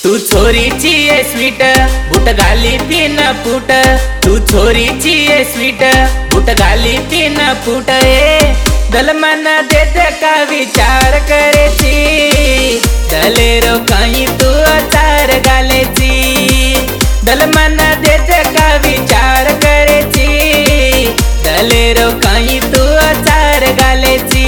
तू छोरीची आहे स्वीट बूट घाली तीन फूट। तू छोरीची आहे स्वीट बूट घाली तीन फूट। दल मन देत का विचार करेची दलेरो काही तू अचार घालेची। दल मन देत का विचार करेची दलेरो काही तू अचार घालेची।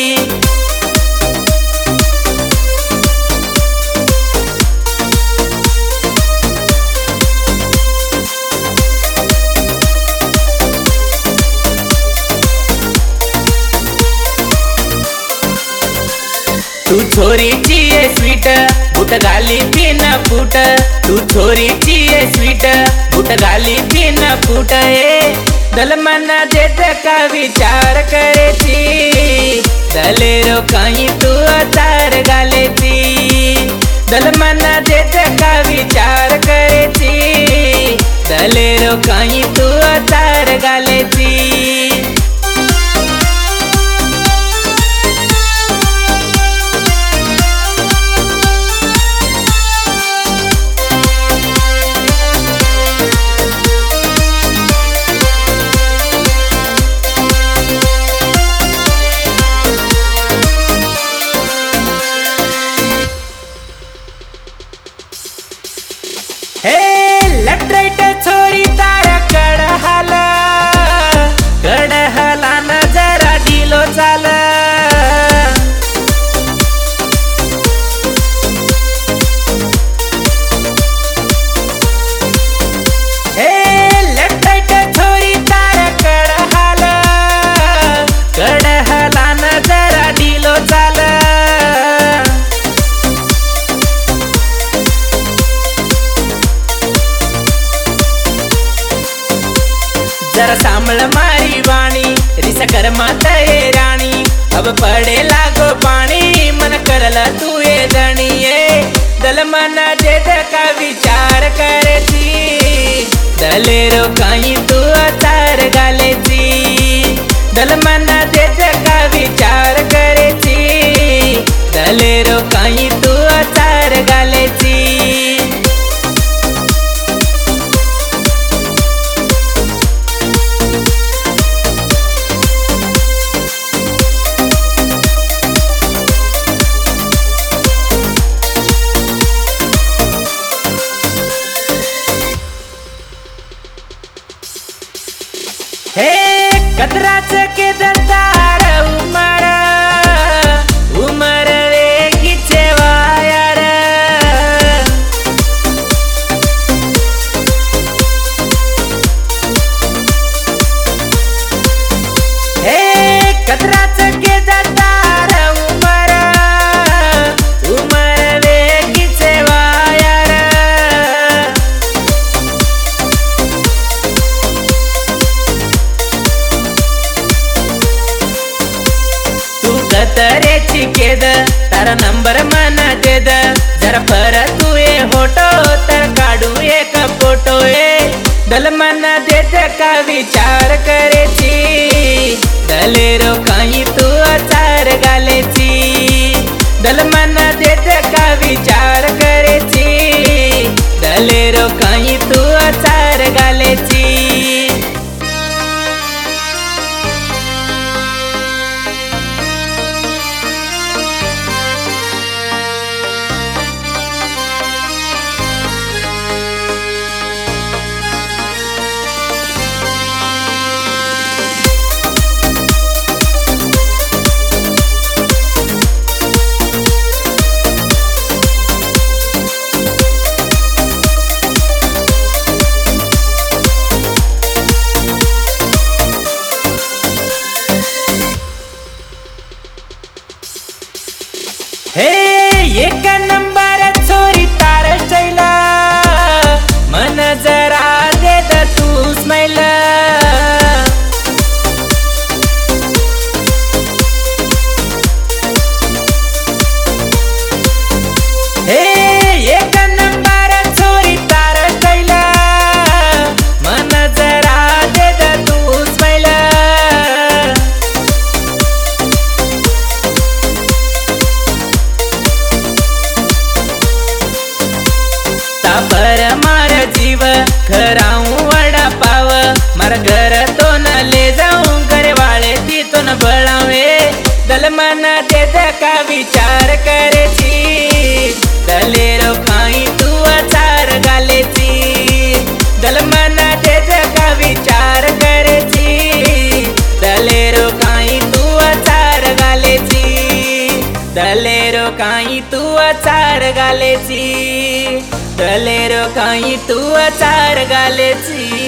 तू छोरीची आहे स्वीट बूट घाली तीन फूट। तू छोरीची आहे स्वीट बूट घाली तीन फूट। दल मन देत का विचार करेची दलेरो काही तू अचार घालेची। दल मन देत का विचार करेची दलेरो काही तू अचार घालेची। लटरेट छोरी तारा कडहाला न जरा ढिलो चाल। लटरेट छोरी तारा कडहाला न जरा ढिलो चाल। जरा सांभळ मारी वाणी रिस कर माता ये राणी। अब पड़े लागो पानी मन करला तू ये धनिये। दल मन देत का विचार करेची दलेरो काही तू अचार घालेची। दल मन देत का विचार करेची दलेरो काही तू अचार घालेची। कतराच के दरदार उमर उमर वेगीचे वायर। कतराच के दरदार उमर उमर वेगीचे वायर। मुसाफर मार जीव खराऊ वडा पाव मार घर तो न ले जाऊं घर वाले ती तो न बळावे दल मना दे का विचार करे छी दलेरो खाई तू अचार गाले छी दल मना दे का विचार करे छी दलेरो खाई तू अचार गाले छी दलेरो खाई तू अचार गाले छी दलेरो खाई तू अचार गाले छी।